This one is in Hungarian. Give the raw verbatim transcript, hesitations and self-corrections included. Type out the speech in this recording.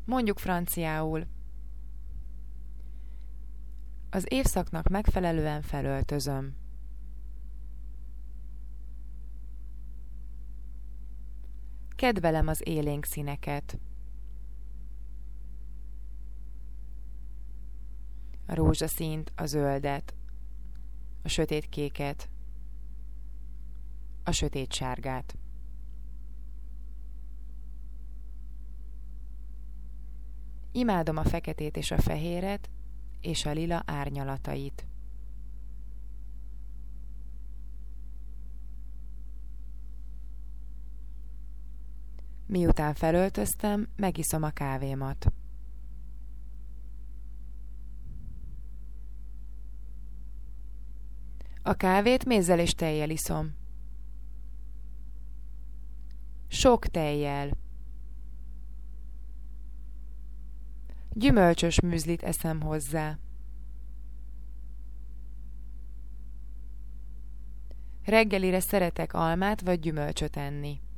Mondjuk franciául. Az évszaknak megfelelően felöltözöm. Kedvelem az élénk színeket. A rózsaszínt, a zöldet, a sötétkéket, a sötétsárgát. Imádom a feketét és a fehéret, és a lila árnyalatait. Miután felöltöztem, megiszom a kávémat. A kávét mézzel és tejjel iszom. Sok tejjel. Gyümölcsös műzlit eszem hozzá. Reggelire szeretek almát vagy gyümölcsöt enni.